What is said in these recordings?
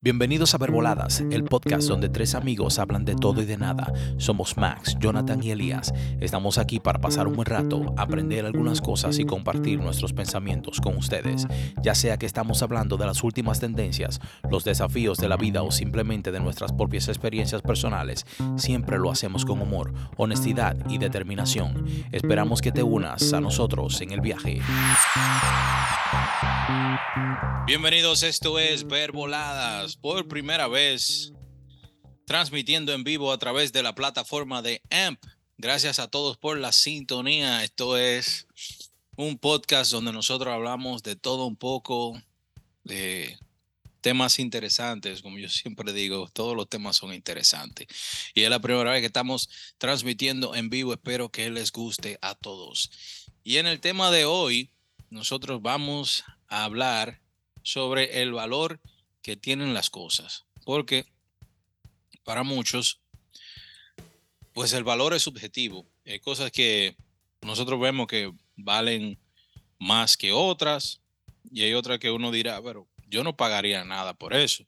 Bienvenidos a Verboladas, el podcast donde tres amigos hablan de todo y de nada. Somos Max, Jonathan y Elías. Estamos aquí para pasar un buen rato, aprender algunas cosas y compartir nuestros pensamientos con ustedes. Ya sea que estamos hablando de las últimas tendencias, los desafíos de la vida o simplemente de nuestras propias experiencias personales, siempre lo hacemos con humor, honestidad y determinación. Esperamos que te unas a nosotros en el viaje. Bienvenidos, esto es Verboladas, por primera vez transmitiendo en vivo a través de la plataforma de AMP. Gracias a todos por la sintonía. Esto es un podcast donde nosotros hablamos de todo un poco, de temas interesantes. Como yo siempre digo, todos los temas son interesantes. Y es la primera vez que estamos transmitiendo en vivo. Espero que les guste a todos. Y en el tema de hoy, nosotros vamos a hablar sobre el valor que tienen las cosas. Porque para muchos, pues el valor es subjetivo. Hay cosas que nosotros vemos que valen más que otras y hay otras que uno dirá, pero yo no pagaría nada por eso.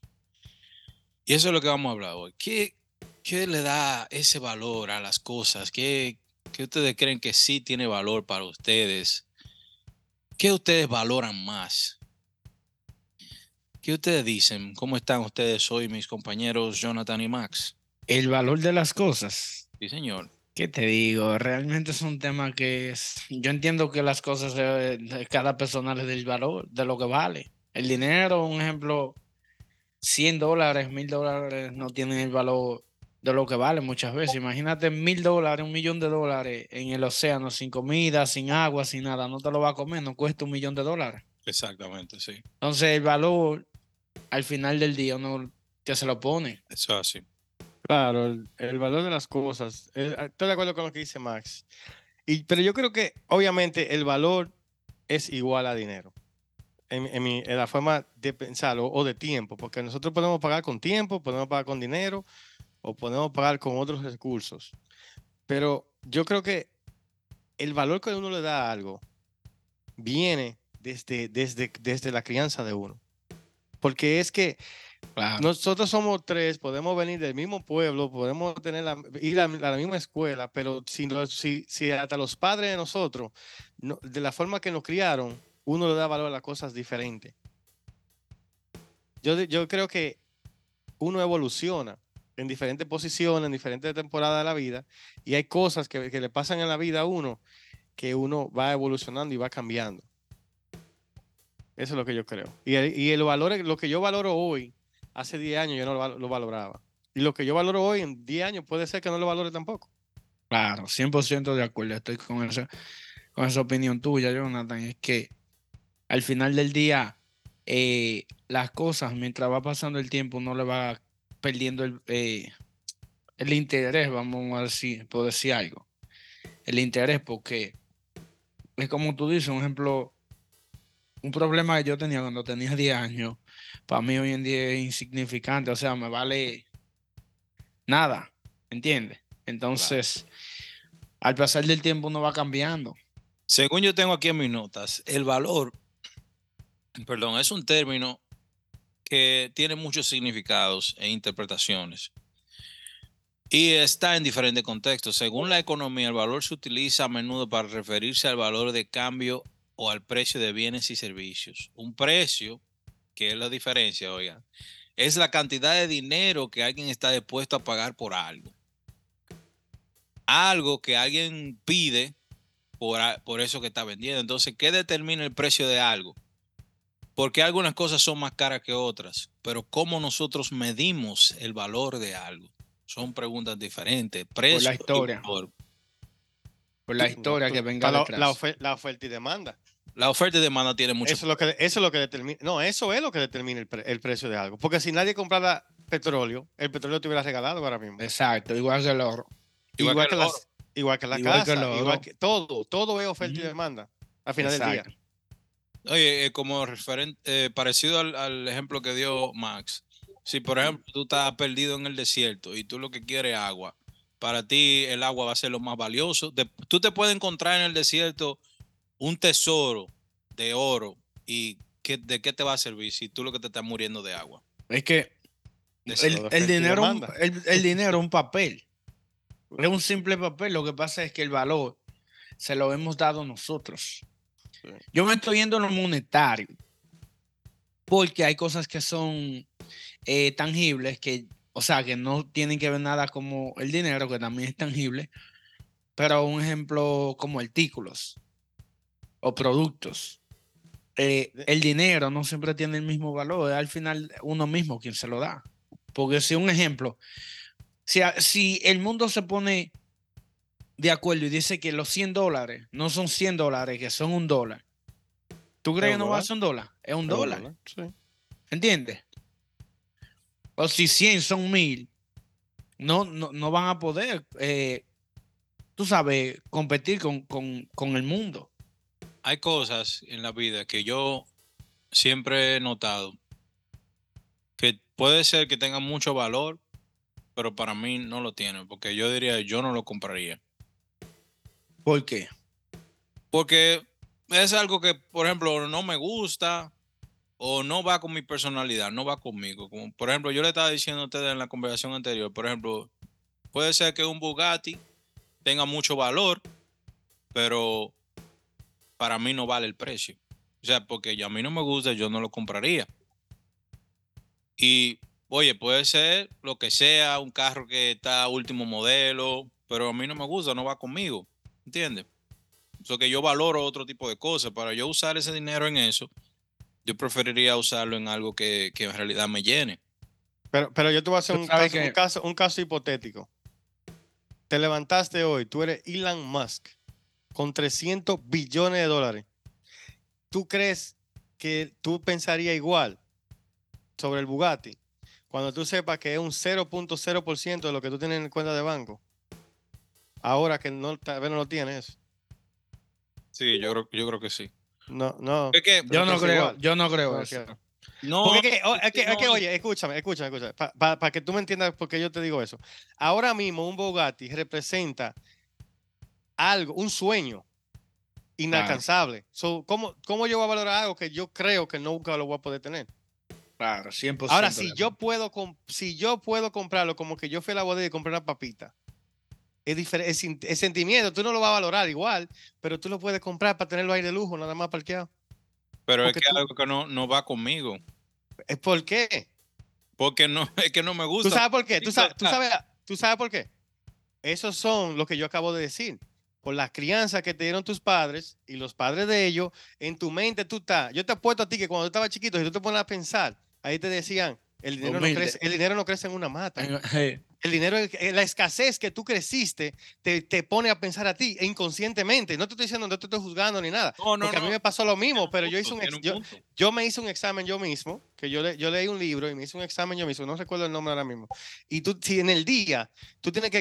Y eso es lo que vamos a hablar hoy. ¿Qué le da ese valor a las cosas? ¿Qué ustedes creen que sí tiene valor para ustedes? ¿Qué ustedes valoran más? ¿Qué ustedes dicen? ¿Cómo están ustedes hoy, mis compañeros Jonathan y Max? El valor de las cosas. Sí, señor. ¿Qué te digo? Realmente es un tema que yo entiendo que las cosas de cada persona le da el valor de lo que vale. El dinero, un ejemplo, $100, $1,000 no tienen el valor de lo que vale muchas veces. Imagínate $1,000, $1,000,000 en el océano, sin comida, sin agua, sin nada. No te lo va a comer, no cuesta $1,000,000. Exactamente, sí. Entonces el valor al final del día uno que se lo pone. Eso es así. Claro, el valor de las cosas. Estoy de acuerdo con lo que dice Max. Pero yo creo que obviamente el valor es igual a dinero. En la forma de pensarlo o de tiempo, porque nosotros podemos pagar con tiempo, podemos pagar con dinero o podemos pagar con otros recursos. Pero yo creo que el valor que uno le da a algo viene desde la crianza de uno. Porque es que Claro. nosotros somos tres, podemos venir del mismo pueblo, podemos ir a la misma escuela, pero si hasta los padres de nosotros, de la forma que nos criaron, uno le da valor a las cosas diferentes. Yo creo que uno evoluciona en diferentes posiciones, en diferentes temporadas de la vida, y hay cosas que le pasan en la vida a uno que uno va evolucionando y va cambiando. Eso es lo que yo creo. Y el valor, lo que yo valoro hoy, hace 10 años yo no lo valoraba. Y lo que yo valoro hoy en 10 años puede ser que no lo valore tampoco. Claro, 100% de acuerdo. Estoy con esa opinión tuya, Jonathan. Es que al final del día, las cosas, mientras va pasando el tiempo, uno le va perdiendo el interés, vamos a decir, por decir algo. El interés, porque es como tú dices, un ejemplo, un problema que yo tenía cuando tenía 10 años, para mí hoy en día es insignificante, o sea, me vale nada, ¿entiendes? Entonces, al pasar del tiempo uno va cambiando. Según yo tengo aquí en mis notas, el valor, perdón, es un término que tiene muchos significados e interpretaciones y está en diferentes contextos. Según la economía, el valor se utiliza a menudo para referirse al valor de cambio o al precio de bienes y servicios. Un precio, que es la diferencia, oigan, es la cantidad de dinero que alguien está dispuesto a pagar por algo. Algo que alguien pide por eso que está vendiendo. Entonces, ¿qué determina el precio de algo? Porque algunas cosas son más caras que otras, pero ¿cómo nosotros medimos el valor de algo? Son preguntas diferentes. Por la Precio y historia, valor. por la No, historia que venga está detrás. la oferta y demanda. La oferta y demanda tiene mucho. Eso es lo que determina. No, eso es lo que determina el precio de algo. Porque si nadie comprara petróleo, el petróleo te hubiera regalado ahora mismo. Exacto, igual que el oro. Igual que que el oro. igual que la Igual que el casa, igual oro. que todo es oferta y demanda al final del día. Exacto. Oye, como referente, parecido al ejemplo que dio Max. Si, por ejemplo, tú estás perdido en el desierto y tú lo que quieres es agua, para ti el agua va a ser lo más valioso. Tú te puedes encontrar en el desierto un tesoro de oro y ¿de qué te va a servir si tú lo que te estás muriendo de agua? Es que El oferta y dinero, demanda. el dinero es un papel. Es un simple papel. Lo que pasa es que el valor se lo hemos dado nosotros. Sí. Yo me estoy yendo en lo monetario porque hay cosas que son tangibles que, o sea, que no tienen que ver nada como el dinero, que también es tangible, pero un ejemplo como artículos o productos. El dinero no siempre tiene el mismo valor, es al final uno mismo quien se lo da. Porque si un ejemplo, si el mundo se pone de acuerdo y dice que los $100 no son $100, que son $1, ¿tú ¿Es crees que un no va a dólar? ser $1? Es un ¿Es un dólar, dólar? Sí. ¿entiendes? O si 100 son 1000, no van a poder, tú sabes, competir con el mundo. Hay cosas en la vida que yo siempre he notado que puede ser que tengan mucho valor, pero para mí no lo tienen, porque yo diría, yo no lo compraría. ¿Por qué? Porque es algo que, por ejemplo, no me gusta o no va con mi personalidad, no va conmigo. Como, por ejemplo, yo le estaba diciendo a ustedes en la conversación anterior, por ejemplo, puede ser que un Bugatti tenga mucho valor, pero para mí no vale el precio. O sea, porque a mí no me gusta, yo no lo compraría. Y, oye, puede ser lo que sea, un carro que está último modelo, pero a mí no me gusta, no va conmigo. ¿Entiendes? So que yo valoro otro tipo de cosas. Para yo usar ese dinero en eso, yo preferiría usarlo en algo que en realidad me llene. Pero yo te voy a hacer Tú un sabes caso, un que, caso, un caso hipotético. Te levantaste hoy, tú eres Elon Musk con 300 billones de dólares. ¿Tú crees que tú pensarías igual sobre el Bugatti cuando tú sepas que es un 0.0% de lo que tú tienes en cuenta de banco? Ahora que no, tal vez no lo tienes. Sí, yo creo que sí. No, no, Es que tú no piensas igual. yo no creo No, eso. no, porque es no, que, oye, escúchame, para que tú me entiendas por qué yo te digo eso. Ahora mismo un Bugatti representa algo, un sueño Claro, inalcanzable. So, ¿cómo yo voy a valorar algo que yo creo que nunca lo voy a poder tener? claro, Ahora, 100% de si yo puedo comprarlo como que yo fui a la bodega y compré una papita, es diferente, es sentimiento, tú no lo vas a valorar igual, pero tú lo puedes comprar para tenerlo ahí de lujo, nada más parqueado. pero es Porque que algo que no va conmigo. ¿es por qué? Porque no, es que no me ¿Tú gusta. sabes por qué? Sí, o sea, ¿Tú sabes por qué? Esos son lo que yo acabo de decir. Por la crianza que te dieron tus padres y los padres de ellos, en tu mente tú estás. Yo te apuesto a ti que cuando tú estabas chiquito, si tú te pones a pensar, ahí te decían, humilde. el dinero no crece en una mata. Eh, El dinero, la escasez que tú creciste, te pone a pensar a ti inconscientemente. No te estoy diciendo, no te estoy juzgando ni nada, no, porque a mí no. me pasó lo Tiene mismo, un pero punto, tiene un punto. yo me hice un examen yo mismo, que yo leí un libro y me hice un examen yo mismo, no recuerdo el nombre ahora mismo. Y tú, si en el día, tú tienes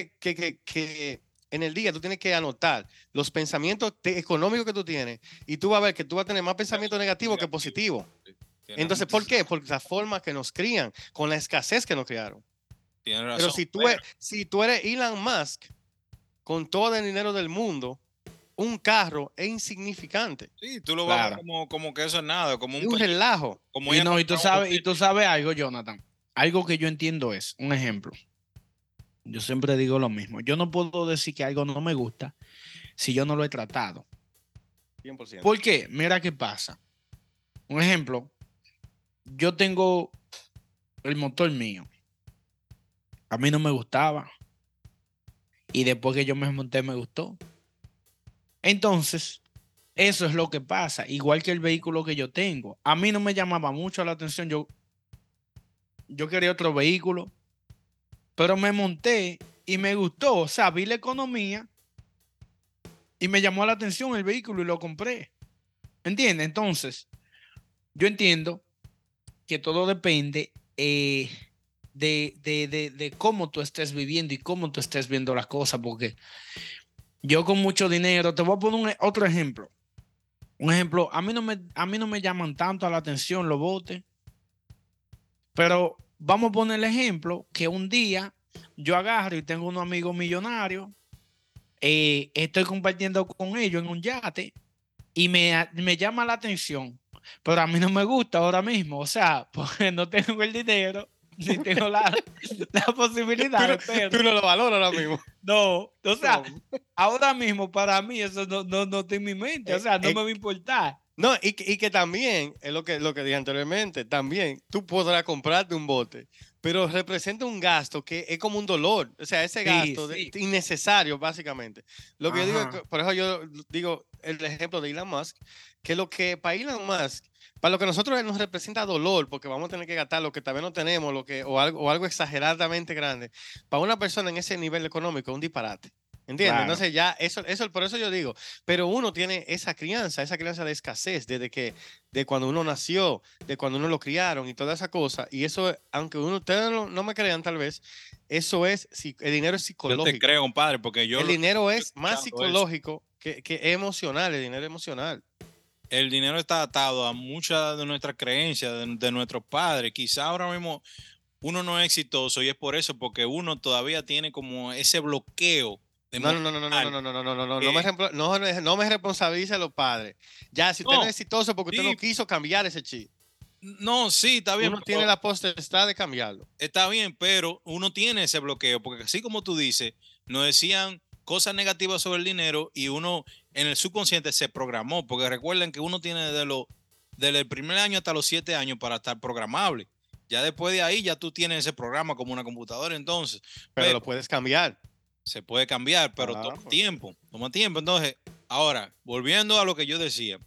en el día tú tienes que anotar los pensamientos económicos que tú tienes y tú vas a ver que tú vas a tener más pensamientos negativos que positivos. Sí, tiene Entonces, ¿por razón. qué? Por la forma que nos crían, con la escasez que nos criaron. Tiene Pero razón. si tú eres Elon Musk, con todo el dinero del mundo, un carro es insignificante. Sí, tú lo vas a ver claro. como que eso es nada, como Es un un pelito. relajo. Como Y ella no, compraba unos y tú tenis. sabes algo, Jonathan. Algo que yo entiendo es, un ejemplo. Yo siempre digo lo mismo. Yo no puedo decir que algo no me gusta si yo no lo he tratado. 100%. ¿Por qué? Mira qué pasa. Un ejemplo, yo tengo el motor mío. A mí no me gustaba. Y después que yo me monté, me gustó. Entonces, eso es lo que pasa. Igual que el vehículo que yo tengo. A mí no me llamaba mucho la atención. Yo quería otro vehículo, pero me monté y me gustó. O sea, vi la economía y me llamó la atención el vehículo y lo compré. ¿Entiendes? Entonces, yo entiendo que todo depende de cómo tú estés viviendo y cómo tú estés viendo las cosas, porque yo con mucho dinero, te voy a poner otro ejemplo. Un ejemplo, a mí no me llaman tanto a la atención los botes, pero vamos a poner el ejemplo que un día yo agarro y tengo unos amigos millonarios, estoy compartiendo con ellos en un yate y me llama la atención, pero a mí no me gusta ahora mismo, o sea, porque no tengo el dinero si tengo la posibilidad, pero Tú no lo valoras ahora mismo. no, o sea, No. ahora mismo para mí eso no está en mi mente, o sea, no me va a importar. No, y que también, es lo que dije anteriormente, también tú podrás comprarte un bote, pero representa un gasto que es como un dolor. O sea, ese Sí, gasto sí. innecesario, básicamente. Lo que yo digo, Ajá. por eso yo digo el ejemplo de Elon Musk, que lo que para Elon Musk, para lo que nosotros nos representa dolor, porque vamos a tener que gastar lo que tal vez no tenemos, o algo exageradamente grande, para una persona en ese nivel económico es un disparate. ¿Entiendes? Claro. Entonces ya, por eso yo digo, pero uno tiene esa crianza de escasez, de cuando uno nació, de cuando uno lo criaron y toda esa cosa. Y eso, aunque ustedes no me crean tal vez, eso es, el dinero es Yo te psicológico. creo, compadre, porque El dinero he es más escuchado eso. psicológico que emocional, el dinero emocional. El dinero está atado a muchas de nuestras creencias, de nuestros padres. Quizá ahora mismo uno no es exitoso y es por eso, porque uno todavía tiene como ese bloqueo No, no, no, no, no, no, emocional. no, no, no, no, no, no, que- no me responsabilice a los padres. Ya, si usted no es no, exitoso porque usted no sí, quiso cambiar ese chip, no, sí, está bien, uno tiene pero la potestad de cambiarlo. está bien, pero uno tiene ese bloqueo, porque así como tú dices, nos decían cosas negativas sobre el dinero y uno en el subconsciente se programó, porque recuerden que uno tiene desde el primer año hasta los 7 años para estar programable. Ya después de ahí ya tú tienes ese programa como una computadora, entonces, Pero pero lo puedes cambiar. se puede cambiar, pero Ah, toma pues. tiempo, toma tiempo. Entonces, ahora, volviendo a lo que yo decía,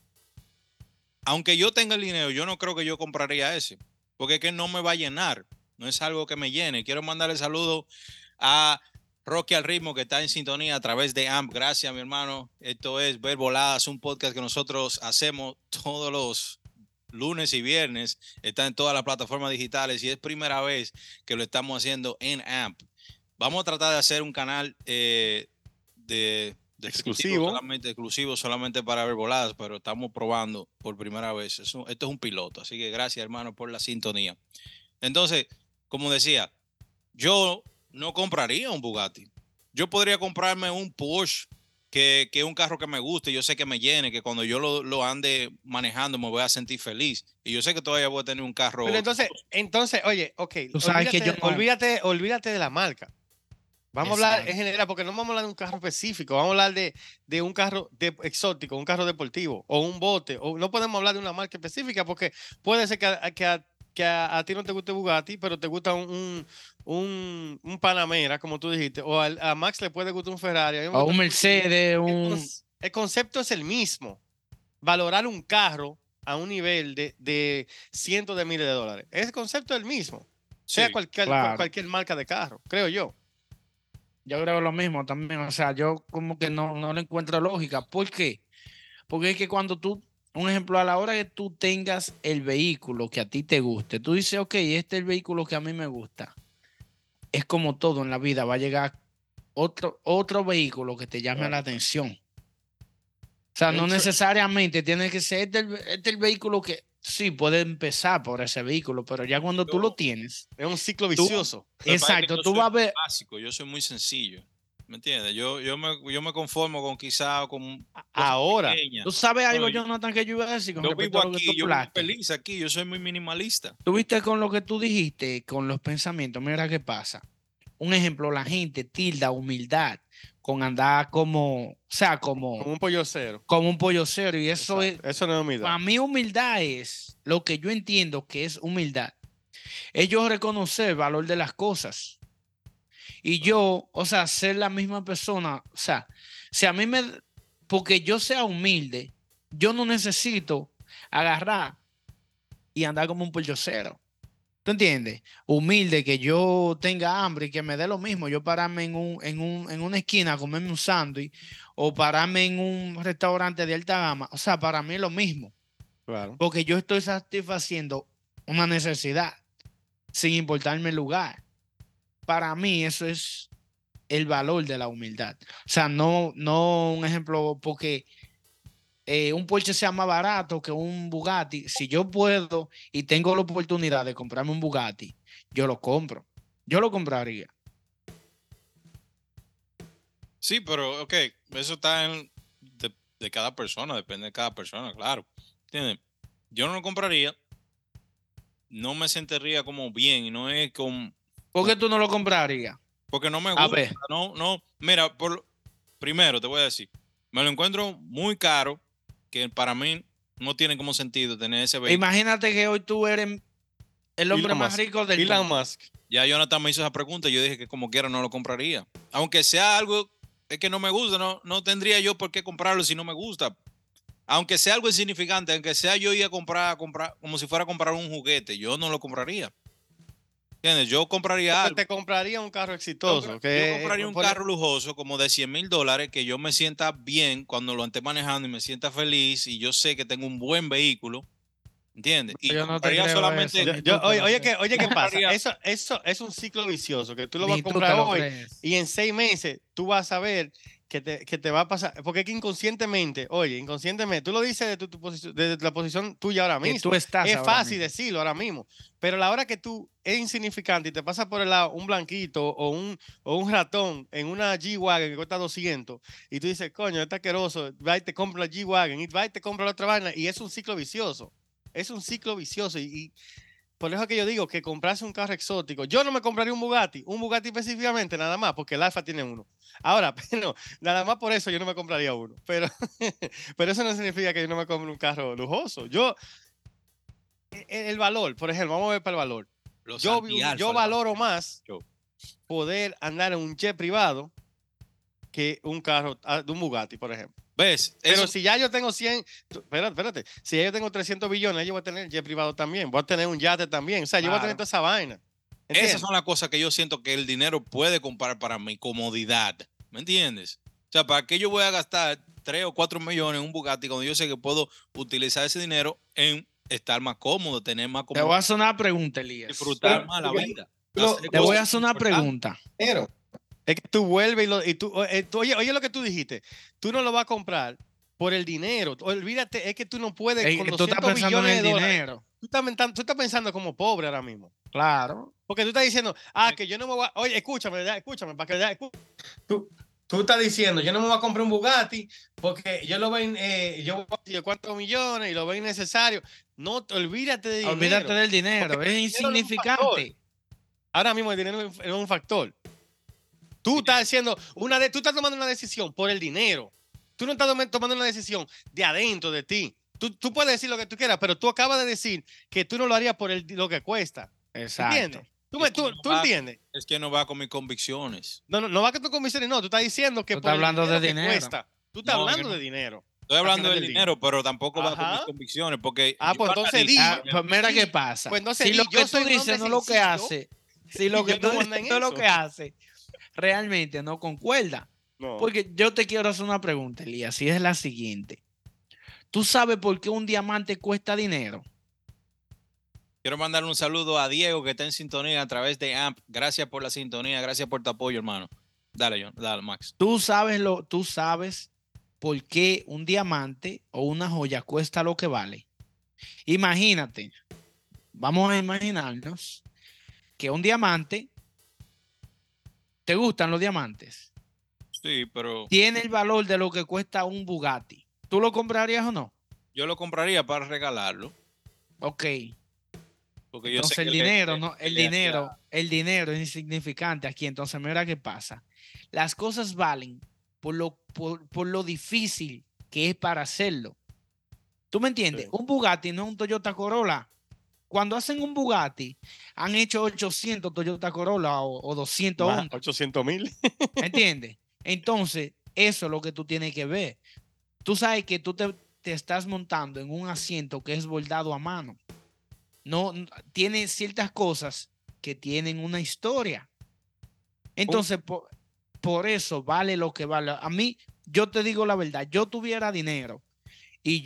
aunque yo tenga el dinero, yo no creo que yo compraría ese, porque es que no me va a llenar, no es algo que me llene. Quiero mandarle saludo a Rocky al Ritmo, que está en sintonía a través de AMP. Gracias, mi hermano. Esto es Ver Voladas, un podcast que nosotros hacemos todos los lunes y viernes. Está en todas las plataformas digitales y es primera vez que lo estamos haciendo en AMP. Vamos a tratar de hacer un canal Exclusivo. exclusivo solamente para ver voladas, pero estamos probando por primera vez. Esto es un piloto, así que gracias, hermano, por la sintonía. Entonces, como decía, yo no compraría un Bugatti. Yo podría comprarme un Porsche, que es un carro que me guste, yo sé que me llene, que cuando yo lo ande manejando me voy a sentir feliz. Y yo sé que todavía voy a tener un Pero carro. entonces, oye, ok, Tú sabes que yo no. olvídate de la marca. Vamos a hablar en Exacto. general, porque no vamos a hablar de un carro específico, vamos a hablar de un carro exótico, un carro deportivo, o un bote, o no podemos hablar de una marca específica, porque puede ser que a ti no te guste Bugatti, pero te gusta un Panamera, como tú dijiste, o a Max le puede gustar un Ferrari. A mí me O gusta un Mercedes, el concepto es el mismo, valorar un carro a un nivel de cientos de miles de dólares. Ese concepto es el mismo, sea Sí, claro. cualquier marca de carro, creo yo. Yo creo lo mismo también, o sea, yo como que no le encuentro lógica. ¿Por qué? Porque es que cuando tú, un ejemplo, a la hora que tú tengas el vehículo que a ti te guste, tú dices, ok, este es el vehículo que a mí me gusta. Es como todo en la vida, va a llegar otro vehículo que te llame la Claro. atención. O sea, no Eso, necesariamente tiene que ser el vehículo que sí puede empezar por ese vehículo, pero ya cuando tú lo yo, tienes, es un ciclo tú, vicioso. lo que pasa es que exacto, yo tú soy vas a muy ver. básico, yo soy muy sencillo. ¿Me entiendes? Yo me conformo con quizá con cosas Ahora, pequeñas. Tú sabes No, algo, Jonathan, que yo iba a decir con yo respecto vivo a lo que tú aquí, yo vivo hablaste. feliz aquí, yo soy muy minimalista. Tuviste con lo que tú dijiste, con los pensamientos, mira qué pasa. Un ejemplo, la gente tilda humildad con andar como, o sea, como un pollo cero. como un pollo cero. Y eso es, Exacto. Eso no es humildad. para mí humildad es lo que yo entiendo que es humildad. Es yo reconocer el valor de las cosas. Y yo, o sea, ser la misma persona, o sea, si a mí me, porque yo sea humilde, yo no necesito agarrar y andar como un pollo cero. ¿Tú entiendes? Humilde, que yo tenga hambre y que me dé lo mismo. Yo pararme en una esquina a comerme un sándwich o pararme en un restaurante de alta gama. O sea, para mí es lo mismo. Claro. Porque yo estoy satisfaciendo una necesidad sin importarme el lugar. Para mí eso es el valor de la humildad. O sea, no un ejemplo porque un Porsche sea más barato que un Bugatti. Si yo puedo y tengo la oportunidad de comprarme un Bugatti, yo lo compro. Yo lo compraría. Sí, pero ok, eso está de cada persona, depende de cada persona, claro. ¿Entiendes? Yo no lo compraría, no me sentiría como bien, no es con, ¿Por qué tú no lo comprarías? porque no me A gusta, ver, mira, primero te voy a decir, me lo encuentro muy caro, que para mí no tiene como sentido tener ese vehículo. imagínate que hoy tú eres el hombre Elon más Musk. rico del Elon mundo. Musk. Ya Jonathan me hizo esa pregunta y yo dije que como quiera no lo compraría. Aunque sea algo es que no me gusta, no tendría yo por qué comprarlo si no me gusta. Aunque sea algo insignificante, aunque sea yo ir a comprar como si fuera a comprar un juguete, yo no lo compraría. ¿Entiendes? Yo compraría Porque algo. te compraría un carro Yo, exitoso. yo Que, compraría un carro lujoso como de $100,000 que yo me sienta bien cuando lo esté manejando y me sienta feliz y yo sé que tengo un buen vehículo, ¿entiendes? Y Yo no te compraría creo eso, solamente, ni tú te lo crees. oye, yo ¿qué pasa? compraría, Eso es un ciclo vicioso, que tú lo vas a Ni tú te comprar lo hoy crees. y en 6 meses tú vas a ver que te va a pasar. Porque es que inconscientemente, oye, inconscientemente, tú lo dices de tu posición, desde la posición tuya ahora Que tú mismo. estás Es ahora fácil mismo. decirlo ahora mismo, pero a la hora que tú es insignificante y te pasa por el lado un blanquito o un ratón en una G-Wagon que cuesta 200 y tú dices, coño, está asqueroso, va y te compra la G-Wagon y va y te compra la otra vaina y es un ciclo vicioso. Es un ciclo vicioso y por eso que yo digo que comprarse un carro exótico, yo no me compraría un Bugatti específicamente nada más, porque el Alfa tiene uno. Ahora, pero nada más por eso yo no me compraría uno. Pero, pero eso no significa que yo no me compre un carro lujoso. El valor, por ejemplo, vamos a ver para el valor. los Yo anti-alfa le van a valoro decir. más poder andar en un jet privado que un carro de un Bugatti, por ejemplo. ¿Ves? Pero Eso, si ya yo tengo 100, espérate, si ya yo tengo 300 billones, yo voy a tener jet privado también, voy a tener un yate también, o sea, yo voy a tener Claro. toda esa vaina. esas ¿Entiendes? son las cosas que yo siento que el dinero puede comprar para mi comodidad. ¿Me entiendes? O sea, ¿para qué yo voy a gastar 3 o 4 millones en un Bugatti cuando yo sé que puedo utilizar ese dinero en estar más cómodo, tener más Te voy comodidad, a hacer una pregunta, Elías. disfrutar más la vida, hacer Te voy a cosas hacer una importantes? pregunta. Pero es que tú vuelves oye lo que tú dijiste, tú no lo vas a comprar por el dinero, olvídate, es que tú no puedes con Tú estás 200 pensando en billones el de dólares, dinero. tú estás pensando como pobre ahora mismo. Claro. Porque tú estás diciendo, que yo no me voy a. Oye, escúchame, para que ya. Tú estás diciendo, yo no me voy a comprar un Bugatti porque yo lo veo, yo cuántos millones y lo veo innecesario. No, olvídate de Olvídate dinero. del Porque dinero. Es el dinero no es un factor. insignificante. Ahora mismo el dinero no es un factor. Tú estás haciendo tú estás tomando una decisión por el dinero. Tú no estás tomando una decisión de adentro de ti. Tú puedes decir lo que tú quieras, pero tú acabas de decir que tú no lo harías por lo que cuesta. Exacto. ¿Entiendes? Es que ¿Tú entiendes? es que no va con mis convicciones. No va que tú convicciones, no, tú estás diciendo Tú que estás por el hablando de dinero que dinero. cuesta, tú estás No, hablando de dinero estoy al hablando final del del día. dinero, pero tampoco va con mis Ajá. convicciones, porque Pues yo entonces analizo, Pues mira qué pasa. pues entonces Si lo que yo tú soy un dices hombre no es lo que sencillo hace, si y lo que yo tú no voy a dices andar en no es lo eso. que hace, realmente no concuerda. No. Porque yo te quiero hacer una pregunta, Elías, y es la siguiente. ¿Tú sabes por qué un diamante cuesta dinero? quiero mandarle un saludo a Diego que está en sintonía a través de AMP. Gracias por la sintonía, gracias por tu apoyo, hermano. Dale, John, dale, Max. Tú sabes por qué un diamante o una joya cuesta lo que vale. Imagínate, vamos a imaginarnos que un diamante, ¿te gustan los diamantes? Sí, pero Tiene el valor de lo que cuesta un Bugatti. ¿Tú lo comprarías o no? yo lo compraría para regalarlo, Ok. porque yo sé Entonces que el dinero, no, le haría. el dinero es insignificante aquí. Entonces mira qué pasa. Las cosas valen por lo difícil que es para hacerlo. ¿Tú me entiendes? Sí. Un Bugatti no es un Toyota Corolla. Cuando hacen un Bugatti, han hecho 800 Toyota Corolla o 200 Más Honda. 800,000. ¿Entiendes? Entonces, eso es lo que tú tienes que ver. Tú sabes que te estás montando en un asiento que es bordado a mano. No, tiene ciertas cosas que tienen una historia. Entonces, por eso vale lo que vale. A mí, yo te digo la verdad, yo tuviera dinero y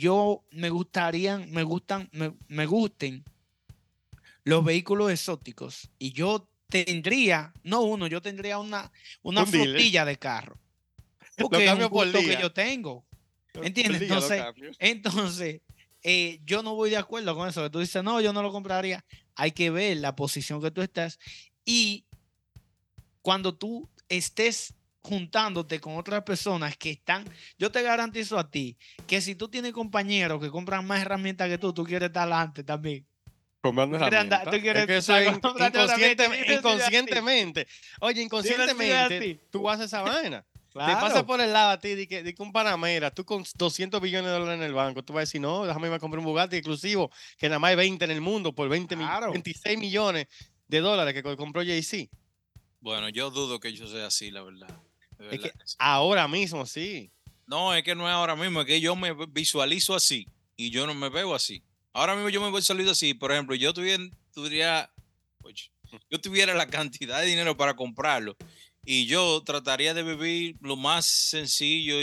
me gusten los vehículos exóticos y yo tendría, no uno, yo tendría una Un dealer. flotilla de carro, Lo porque es un cambio por gusto que día. yo tengo. Por ¿Entiendes? día lo cambio. Entonces yo no voy de acuerdo con eso. Que tú dices, no, yo no lo compraría. Hay que ver la posición que tú estás y cuando tú estés juntándote con otras personas que están, yo te garantizo a ti que si tú tienes compañeros que compran más herramientas que tú quieres estar adelante también. comprando ¿Tú quieres andar- herramientas. tú quieres Es que eso estar es comprando herramientas? Dime si es así. inconscientemente. Oye, Dime si es inconscientemente así. tú haces esa vaina. Te pasa Claro, por el lado a ti de que un Panamera, tú con 200 billones de dólares en el banco, tú vas a decir, no, déjame irme a comprar un Bugatti exclusivo, que nada más hay 20 en el mundo por claro. 26 millones de dólares que compró Jay-Z. Bueno, yo dudo que yo sea así, la verdad. De Es verdad que que sí. ahora mismo sí. No, es que no es ahora mismo, es que yo me visualizo así y yo no me veo así. Ahora mismo yo me visualizo así. Por ejemplo, oye, yo tuviera la cantidad de dinero para comprarlo y yo trataría de vivir lo más sencillo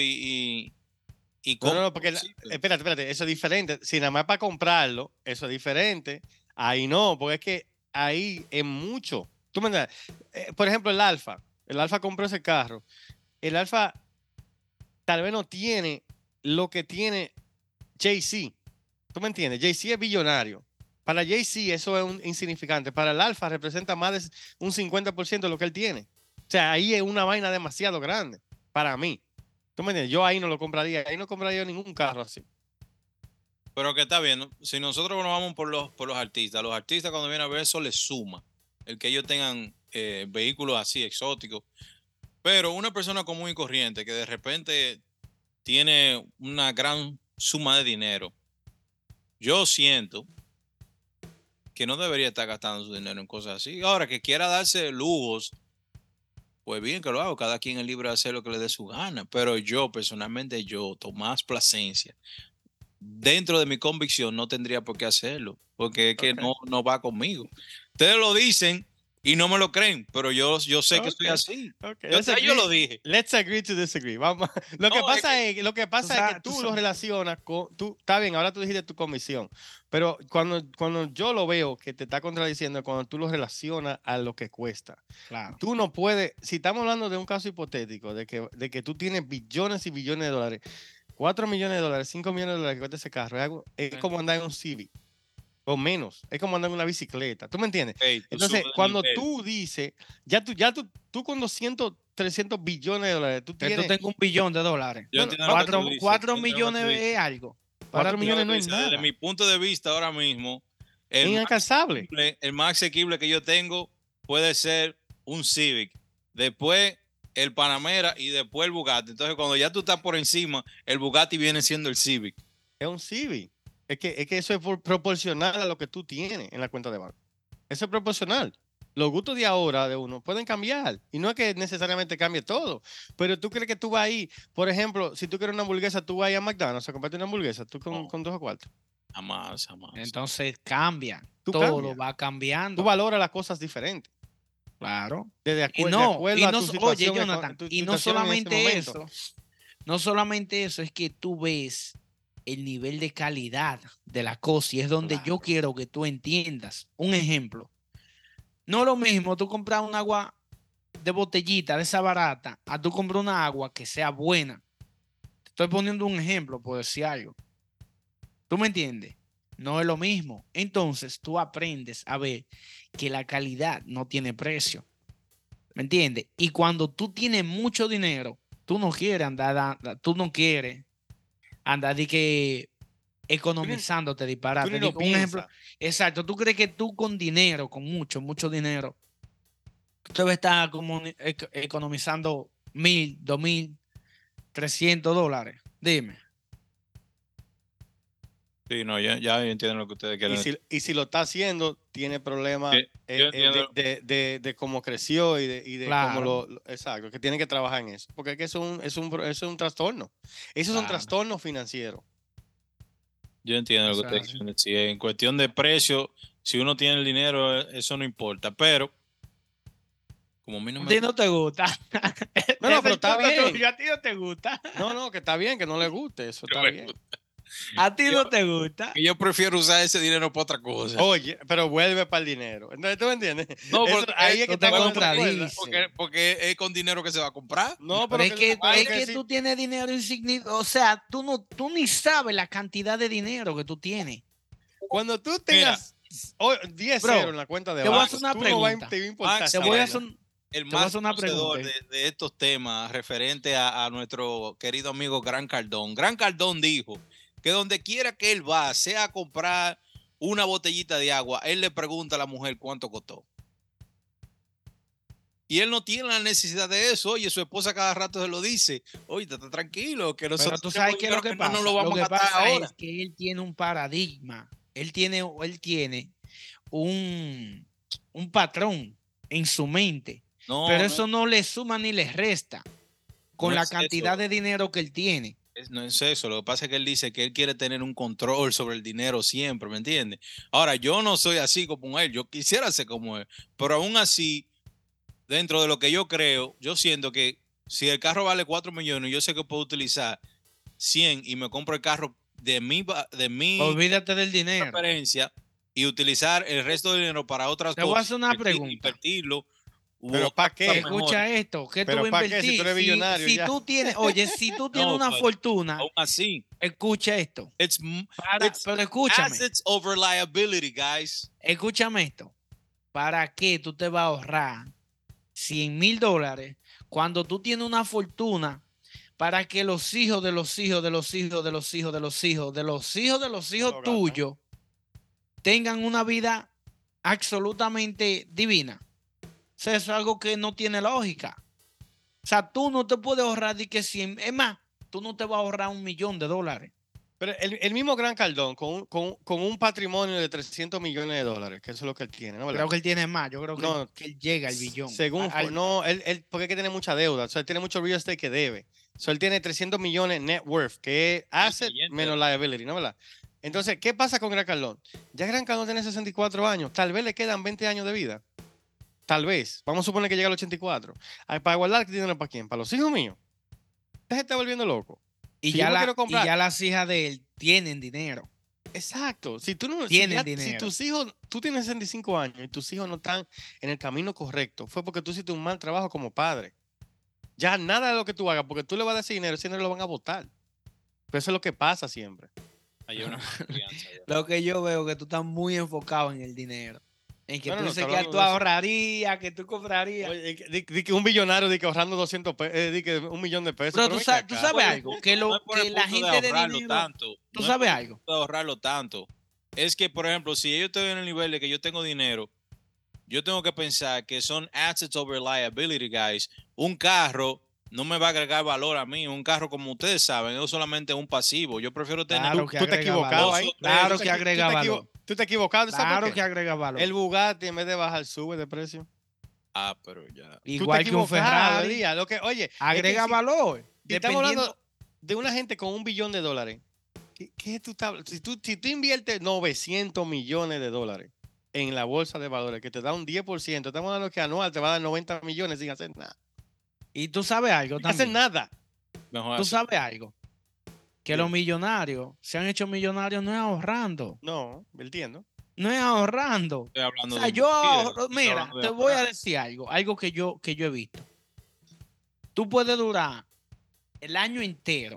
y No, no, cómodo no, porque, posible. espérate, eso es diferente. Si nada más para comprarlo, eso es diferente. Ahí no, porque es que ahí es mucho. Tú me entiendes. Por ejemplo, el Alfa compró ese carro. El Alfa tal vez no tiene lo que tiene Jay-Z. ¿Tú me entiendes? Jay-Z es billonario. Para Jay-Z eso es un insignificante. Para el Alfa representa más de un 50% de lo que él tiene. O sea, ahí es una vaina demasiado grande para mí. ¿Tú me entiendes? Yo ahí no lo compraría. Ahí no compraría ningún carro así. Pero que está bien, ¿no? Si nosotros nos vamos por los artistas cuando vienen a ver eso les suma el que ellos tengan vehículos así exóticos. Pero una persona común y corriente que de repente tiene una gran suma de dinero, yo siento que no debería estar gastando su dinero en cosas así. Ahora, que quiera darse lujos, pues bien que lo hago. Cada quien es libre de hacer lo que le dé su gana. Pero yo, personalmente, Tomás Plasencia, dentro de mi convicción, no tendría por qué hacerlo. Porque es que Ok, no va conmigo. Ustedes lo dicen y no me lo creen, pero yo sé que soy ok, así. ok. Yo lo dije. Let's agree to disagree. Vamos. Lo que No, es pasa que, es, lo que Tú pasa es que sabes, tú lo relacionas con, está bien, ahora tú dijiste tu comisión, pero cuando yo lo veo que te está contradiciendo es cuando tú lo relacionas a lo que cuesta. claro. Tú no puedes, si estamos hablando de un caso hipotético, de que tú tienes billones y billones de dólares, 4 millones de dólares, 5 millones de dólares que cuesta ese carro, es como andar en un Civic. O menos, es como andar en una bicicleta, ¿tú me entiendes? hey, tú subes Entonces, de cuando nivel. tú dices, tú con 200, 300 billones de dólares, tú Que tú tienes, tengas $1 billón. Yo no, no, entiendo lo que Cuatro, tú dices. cuatro Yo entiendo lo que tú millones es dices. algo para 4 ti. millones no es Desde nada, mi punto de vista ahora mismo, es inalcanzable. el más asequible que yo tengo puede ser un Civic. Después el Panamera y después el Bugatti. Entonces, cuando ya tú estás por encima, el Bugatti viene siendo el Civic. Es un Civic. Es que eso es proporcional a lo que tú tienes en la cuenta de banco. Eso es proporcional. Los gustos de ahora de uno pueden cambiar. Y no es que necesariamente cambie todo. Pero tú crees que tú vas ahí, por ejemplo, si tú quieres una hamburguesa, tú vas ahí a McDonald's a comprarte una hamburguesa, tú No, con 2 o 4. jamás, jamás. Entonces cambia. Tú Todo cambias. va Tú cambiando. valoras las cosas diferentes. Claro. De Y acuerdo a tu oye, situación, Jonathan, tu y no situación en ese solamente momento. eso, no solamente eso, es que tú ves el nivel de calidad de la cosa y es donde yo Claro. quiero que tú entiendas. Un ejemplo. No es lo mismo tú comprar un agua de botellita de esa barata a tú comprar una agua que sea buena. Te estoy poniendo un ejemplo, por decir algo. ¿Tú me entiendes? No es lo mismo. Entonces tú aprendes a ver que la calidad no tiene precio. ¿Me entiendes? Y cuando tú tienes mucho dinero, tú no quieres andar de que Tú ni, economizándote tú disparate. ni lo Digo, un ejemplo, piensas. exacto, tú crees que tú con dinero, con mucho dinero, tú debes estar como economizando 1,000, 2,000, $300. Dime. Sí, no, ya entiendo lo que ustedes quieren decir. Y si lo está haciendo, tiene problemas Yo entiendo. de cómo creció y de cómo Claro, exacto, que tiene que trabajar en eso. Porque es que eso es un trastorno. Eso es un claro. trastorno financiero. Yo entiendo lo que Eso es ustedes así. quieren decir. En cuestión de precio, si uno tiene el dinero, eso no importa. Pero, como a mí no A me ti no te gusta. No, no, Es pero el está punto bien. tuyo, a ti no te gusta. No, que está bien, que no le guste, eso está bien. A ti yo, no te gusta. yo prefiero usar ese dinero para otra cosa. Oye, pero vuelve para el dinero. Entonces, ¿tú me entiendes? No, Eso, porque, ahí es que Tú te estamos de acuerdo. contradices. porque es con dinero que se va a comprar. No, Pero pero es que que, lo es que que sí. tú tienes dinero insignificante. O sea, tú ni sabes la cantidad de dinero que tú tienes. Cuando tú Mira, tengas 10 ceros Bro, en la cuenta de te voy a banco, hacer una tú no vas pregunta. te va a importar Max Te esa voy a es hacer, vaina. el te voy a más hacer una conocedor pregunta. de estos temas referente a nuestro querido amigo Gran Cardón. Gran Cardón dijo que donde quiera que él va, sea a comprar una botellita de agua, él le pregunta a la mujer cuánto costó. Y él no tiene la necesidad de eso. Oye, su esposa cada rato se lo dice. Oye, está tranquilo, que nosotros Pero tú sabes qué es lo que no pasa. nos lo vamos a gastar ahora. Es que él tiene un paradigma. Él tiene un patrón en su mente. No, Pero eso no le suma ni le resta con no la es cantidad eso. de dinero que él tiene. No es eso. Lo que pasa es que él dice que él quiere tener un control sobre el dinero siempre, ¿me entiendes? Ahora, yo no soy así como él. Yo quisiera ser como él. Pero aún así, dentro de lo que yo creo, yo siento que si el carro vale 4 millones, yo sé que puedo utilizar 100 y me compro el carro de mi Olvídate del dinero. preferencia y utilizar el resto del dinero para otras Te voy a cosas. hacer una pregunta. Invertirlo. ¿Pero para qué? Escucha esto, ¿qué tú ¿Pero vas a para qué? Si tú invertir? eres billonario Si ya. tú tienes, oye, si tú tienes No, una pues, fortuna, aún así, escucha esto. it's Pero escúchame, assets over liability, guys. escúchame esto. ¿Para qué tú te vas a ahorrar $100,000 cuando tú tienes una fortuna para que los hijos de los hijos de los hijos de los hijos de los hijos de los hijos de los hijos tuyos tengan una vida absolutamente divina? O sea, eso es algo que no tiene lógica. O sea, tú no te puedes ahorrar de que 100, es más, tú no te vas a ahorrar $1,000,000. Pero el mismo Gran Cardón, con un patrimonio de 300 millones de dólares, que eso es lo que él tiene, ¿no? Creo que él tiene más, yo creo que, No, que él llega al billón. Según, no, él, porque es que tiene mucha deuda, o sea, él tiene mucho real estate que debe. O sea, él tiene 300 millones net worth, que es asset menos liability, ¿no? ¿Verdad? Entonces, ¿qué pasa con Gran Cardón? Ya Gran Cardón tiene 64 años, tal vez le quedan 20 años de vida. Tal vez. Vamos a suponer que llega al 84. ¿Para guardar dinero para quién? ¿Para los hijos míos? Usted se está volviendo loco. Y, Si ya yo me quiero comprar- y ya las hijas de él tienen dinero. Exacto. Si tú no, Tienen si dinero. tus hijos, tú tienes 65 años y tus hijos no están en el camino correcto, fue porque tú hiciste un mal trabajo como padre. Ya nada de lo que tú hagas, porque tú le vas a dar ese dinero lo van a votar. Pero eso es lo que pasa siempre. Hay una confianza. Lo que yo veo que tú estás muy enfocado en el dinero. En que No, tú no, dices está que hablando tú de eso. ahorrarías, que tú comprarías. Oye, di que un billonario di que ahorrando 200 pesos, di que $1 millón de pesos. Pero pero tú ven sabes, acá. algo, que, No es por que el la punto gente de ahorrarlo dinero, tanto. tú No es sabes por el algo. punto de ahorrarlo tanto. Es que, por ejemplo, si yo estoy en el nivel de que yo tengo dinero, yo tengo que pensar que son assets over liability, guys. Un carro no me va a agregar valor a mí. Un carro, como ustedes saben, es solamente un pasivo. Yo prefiero tener Claro que Tú te agrega equivocado valor. ahí. Claro Tú te que equi- agrega tú te valor. Tú te equivocado. ¿Sabes por Claro qué? que agrega valor. El Bugatti en vez de bajar sube de precio. Ah, pero ya. Igual que un Ferrari, Elías. Oye, agrega es que valor. si estamos Dependiendo. hablando de una gente con $1 billón, ¿qué tú estás? Si tú inviertes 900 millones de dólares en la bolsa de valores, que te da un 10%, estamos hablando que anual te va a dar 90 millones sin hacer nada. Y tú sabes algo Sin hacer también. nada. Mejor Tú así. sabes algo. Que Sí. los millonarios se han hecho millonarios no es ahorrando. No, entiendo. No es ahorrando. Estoy hablando O sea, de yo invertir, ahorro, estoy mira, hablando de te voy a ahorrar. decir algo que yo he visto. Tú puedes durar el año entero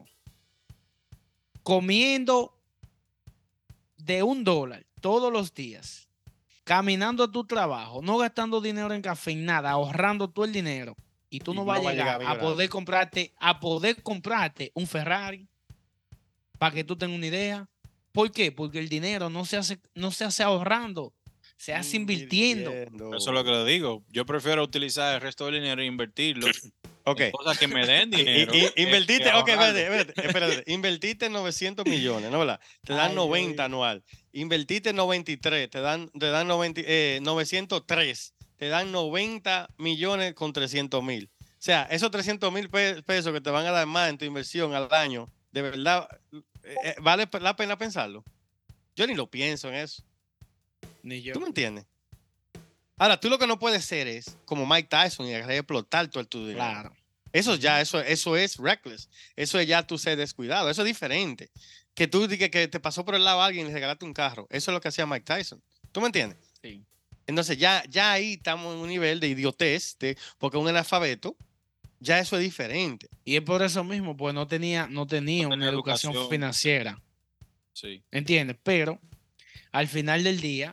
comiendo de $1 todos los días, caminando a tu trabajo, no gastando dinero en café, en nada, ahorrando todo el dinero. Y tú Y no vas no a llegar a millonario. poder comprarte un Ferrari, para que tú tengas una idea. ¿Por qué? Porque el dinero no se hace ahorrando, se hace invirtiendo. Eso es lo que le digo. Yo prefiero utilizar el resto del dinero e invertirlo Ok. en cosas que me den dinero. Invertiste, que ok, ahorrarlo. espérate. Invertiste 900 millones, ¿no? ¿Verdad? Te dan Ay, 90 Dios. anual. Invertiste 93, te dan 90, 903. Te dan 90 millones con 300,000. O sea, esos 300,000 pesos que te van a dar más en tu inversión al año, de verdad, ¿vale la pena pensarlo? Yo ni lo pienso en eso. Ni yo. ¿Tú me entiendes? Ahora, tú lo que no puedes ser es como Mike Tyson y explotar todo tu dinero. Claro. Eso es reckless. Eso es ya tú ser descuidado. Eso es diferente. Que tú digas que te pasó por el lado a alguien y le regalaste un carro. Eso es lo que hacía Mike Tyson. ¿Tú me entiendes? Sí. Entonces ya ahí estamos en un nivel de idiotez, porque un analfabeto, ya eso es diferente. Y es por eso mismo, pues no tenía una educación financiera. Sí. ¿Entiendes? Pero al final del día,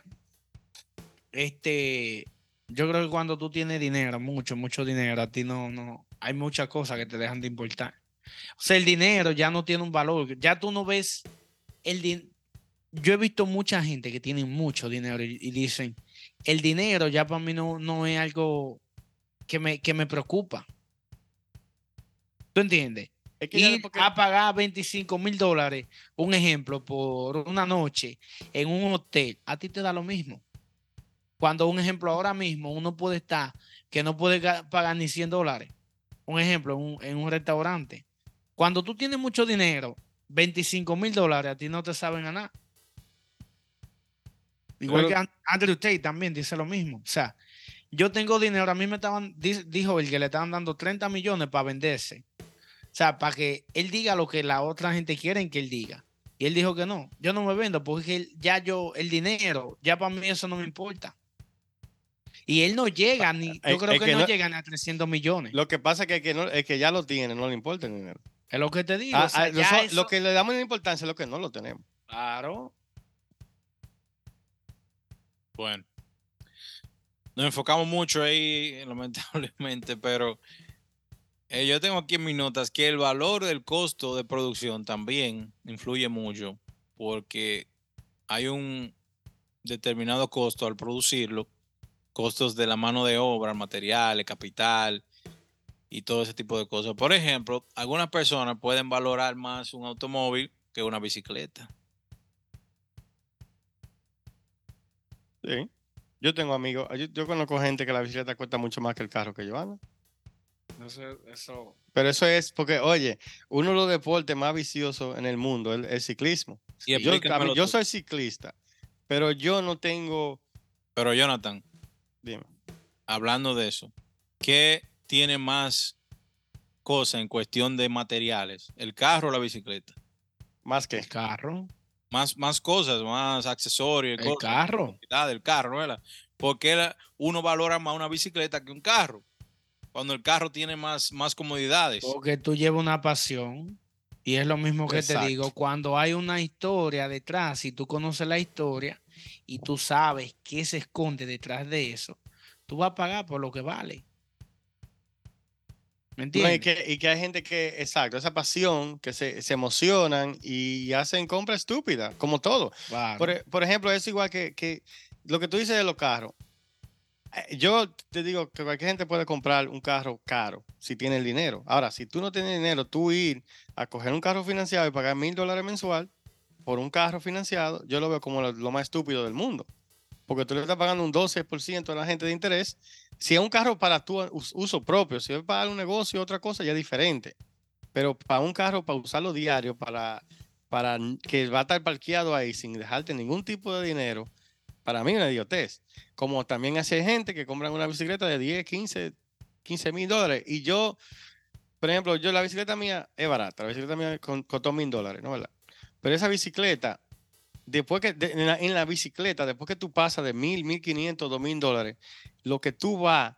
yo creo que cuando tú tienes dinero, mucho dinero, a ti no, hay muchas cosas que te dejan de importar. O sea, el dinero ya no tiene un valor, ya tú no ves yo he visto mucha gente que tiene mucho dinero y dicen, el dinero ya para mí no es algo que me preocupa. ¿Tú entiendes? Es que ya Ir porque a pagar $25,000, un ejemplo, por una noche en un hotel, a ti te da lo mismo. Cuando, un ejemplo, ahora mismo uno puede estar que no puede pagar ni $100. Un ejemplo, en un restaurante. Cuando tú tienes mucho dinero, $25,000 a ti no te saben a nada. Igual que pero Andrew Tate también dice lo mismo. O sea, yo tengo dinero, a mí me estaban, dijo él que le estaban dando 30 millones para venderse. O sea, para que él diga lo que la otra gente quiere que él diga. Y él dijo que no, yo no me vendo porque el dinero, ya para mí eso no me importa. Y él no llega yo creo es que él que no no, llega ni a 300 millones. lo que pasa es que, no, es que ya lo tiene, no le importa el dinero. Es lo que te digo. O sea, ya Lo eso, que le damos importancia es lo que no lo tenemos. claro. Bueno, nos enfocamos mucho ahí, lamentablemente, pero yo tengo aquí en mis notas que el valor del costo de producción también influye mucho, porque hay un determinado costo al producirlo, costos de la mano de obra, materiales, capital y todo ese tipo de cosas. Por ejemplo, algunas personas pueden valorar más un automóvil que una bicicleta. Sí. Yo tengo amigos, yo conozco gente que la bicicleta cuesta mucho más que el carro que yo ando. Eso. Pero eso es porque, oye, uno de los deportes más viciosos en el mundo es el ciclismo. Y Yo explícamelo tú. soy ciclista, pero yo no tengo, Pero Jonathan, dime, hablando de eso, ¿qué tiene más cosa en cuestión de materiales? ¿El carro o la bicicleta? más que. El carro. Más cosas, más accesorios, El cosas, carro. del carro, ¿verdad? Porque uno valora más una bicicleta que un carro, cuando el carro tiene más comodidades. Porque tú llevas una pasión. Y es lo mismo que te Exacto. digo, cuando hay una historia detrás, y tú conoces la historia y tú sabes qué se esconde detrás de eso, tú vas a pagar por lo que vale. ¿Me No, entiendes? y que hay gente que, exacto, esa pasión, que se emocionan y hacen compras estúpidas, como todo. Claro. Por ejemplo, es igual que lo que tú dices de los carros. Yo te digo que cualquier gente puede comprar un carro caro si tiene el dinero. Ahora, si tú no tienes dinero, tú ir a coger un carro financiado y pagar $1,000 mensual por un carro financiado, yo lo veo como lo más estúpido del mundo. Porque tú le estás pagando un 12% a la gente de interés. Si es un carro para tu uso propio, si es para un negocio o otra cosa, ya es diferente. Pero para un carro, para usarlo diario, para que va a estar parqueado ahí sin dejarte ningún tipo de dinero, para mí es una idiotez. Como también hace gente que compran una bicicleta de 10, 15 mil dólares. Y yo, por ejemplo, la bicicleta mía es barata. La bicicleta mía costó $1,000, ¿no? ¿Verdad? Pero esa bicicleta, después que en la bicicleta, después que tú pasas de 1,000, 1,500, $2,000, lo que tú vas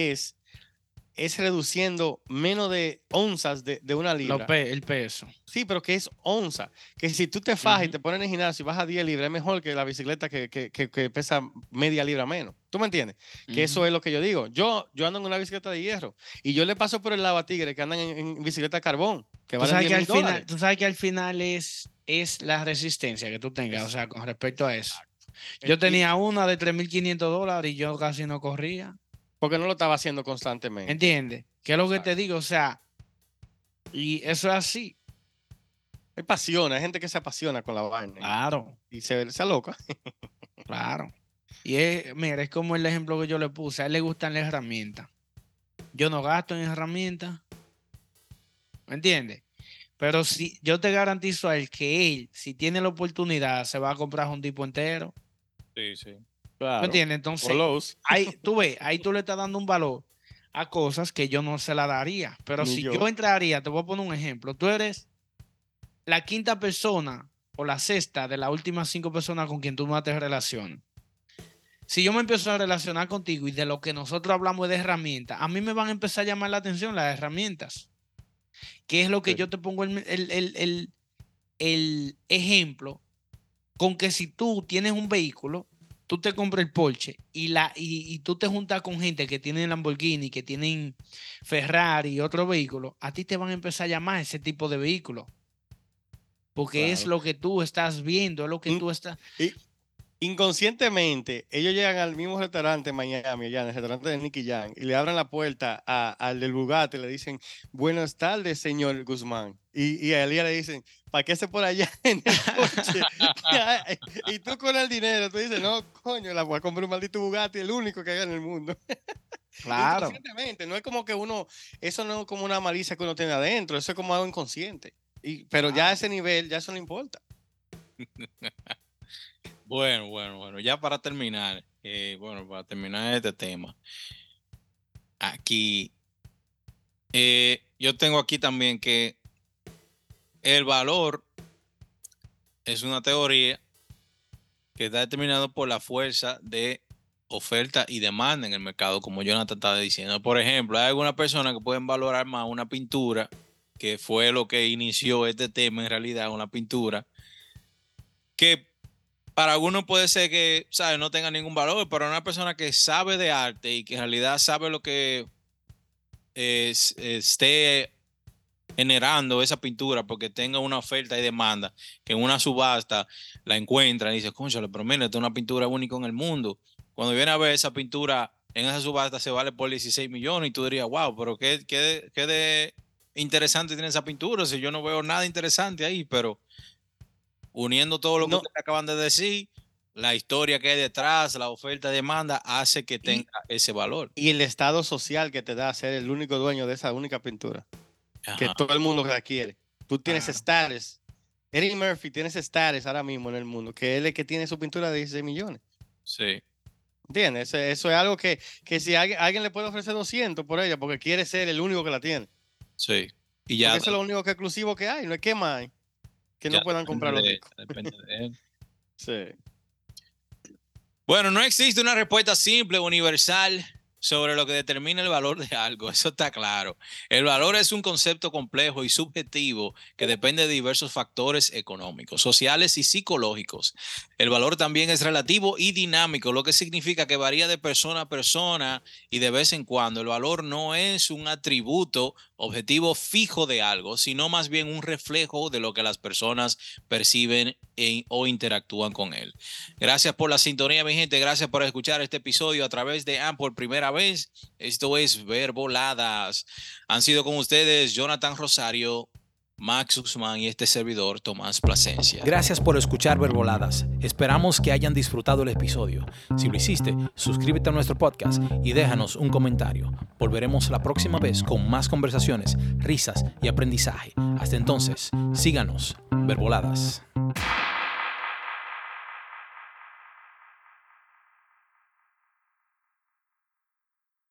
es reduciendo menos de onzas de una libra. El peso. Sí, pero que es onza. Que si tú te fajas y te pones en el gimnasio y bajas 10 libras, es mejor que la bicicleta que pesa media libra menos. ¿Tú me entiendes? Que eso es lo que yo digo. Yo ando en una bicicleta de hierro y yo le paso por el lado a tigres que andan en bicicleta carbón, que Tú valen sabes que al final, $10,000. tú sabes que al final es la resistencia que tú tengas, o Es- sea, con respecto a eso. Yo y tenía una de $3,500 y yo casi no corría. porque no lo estaba haciendo constantemente. ¿Entiendes? ¿Qué es lo que te Exacto. digo? O sea, y eso es así. Hay pasión, hay gente que se apasiona con la vaina Claro, y se aloca. claro. Mira, es como el ejemplo que yo le puse. A él le gustan las herramientas. Yo no gasto en herramientas. ¿Me entiendes? Pero si yo te garantizo a él que él, si tiene la oportunidad, se va a comprar un tipo entero. Sí, sí. ¿Me Claro. entiendes? Entonces, Polos, tú ves, ahí tú le estás dando un valor a cosas que yo no se la daría. Pero ni si yo. yo entraría, te voy a poner un ejemplo. Tú eres la quinta persona o la sexta de las últimas 5 personas con quien tú más te relacionas. Si yo me empiezo a relacionar contigo y de lo que nosotros hablamos es de herramientas, a mí me van a empezar a llamar la atención las herramientas. Que es lo que Sí. yo te pongo el ejemplo con que si tú tienes un vehículo, tú te compras el Porsche y tú te juntas con gente que tiene Lamborghini, que tienen Ferrari y otro vehículo, a ti te van a empezar a llamar ese tipo de vehículo. porque es lo que tú estás viendo, es lo que tú estás... Y inconscientemente, ellos llegan al mismo restaurante en Miami, allá en el restaurante de Nicky Jam, y le abren la puerta al del Bugatti y le dicen, buenas tardes, señor Guzmán. Y a Elías le dicen, ¿para qué se por allá en el coche? Y tú con el dinero, tú dices, no, coño, la voy a comprar un maldito Bugatti, el único que hay en el mundo. Claro. Inconscientemente, no es como que eso no es como una malicia que uno tiene adentro, eso es como algo inconsciente. Pero ya a ese nivel, ya eso no importa. Bueno, ya para terminar, este tema, aquí, yo tengo aquí también que el valor es una teoría que está determinado por la fuerza de oferta y demanda en el mercado, como Jonathan estaba diciendo. Por ejemplo, hay algunas personas que pueden valorar más una pintura, que fue lo que inició este tema en realidad, una pintura, que para algunos puede ser que, ¿sabes?, no tenga ningún valor, pero una persona que sabe de arte y que en realidad sabe lo que esté generando esa pintura porque tenga una oferta y demanda, que en una subasta la encuentra y dice, cónchale, pero mira, esta es una pintura única en el mundo. Cuando viene a ver esa pintura en esa subasta se vale por 16 millones y tú dirías, wow, pero qué de interesante tiene esa pintura, si yo no veo nada interesante ahí, pero uniendo todo lo que ustedes acaban de decir, la historia que hay detrás, la oferta y demanda, hace que tenga ese valor. Y el estado social que te da ser el único dueño de esa única pintura. Ajá. Que todo el mundo la quiere. Tú tienes status. Eddie Murphy tiene ese status ahora mismo en el mundo, que él es el que tiene su pintura de 16 millones. Sí. ¿Entiendes? Eso es algo que si alguien le puede ofrecer 200 por ella porque quiere ser el único que la tiene. Sí. Y ya. Porque eso es lo único que exclusivo que hay. No es que más hay. Que no puedan comprar los ricos. Depende de él. Sí. Bueno, no existe una respuesta simple o universal sobre lo que determina el valor de algo, eso está claro. El valor es un concepto complejo y subjetivo que depende de diversos factores económicos, sociales y psicológicos. El valor también es relativo y dinámico, lo que significa que varía de persona a persona y de vez en cuando. El valor no es un atributo objetivo fijo de algo, sino más bien un reflejo de lo que las personas perciben o interactúan con él. Gracias por la sintonía, mi gente. Gracias por escuchar este episodio a través de AMP por primera vez. Esto es Verboladas. Han sido con ustedes Jonathan Rosario, Max Guzmán y este servidor Tomás Plasencia. Gracias por escuchar Verboladas. Esperamos que hayan disfrutado el episodio. Si lo hiciste, suscríbete a nuestro podcast y déjanos un comentario. Volveremos la próxima vez con más conversaciones, risas y aprendizaje. Hasta entonces, síganos, Verboladas.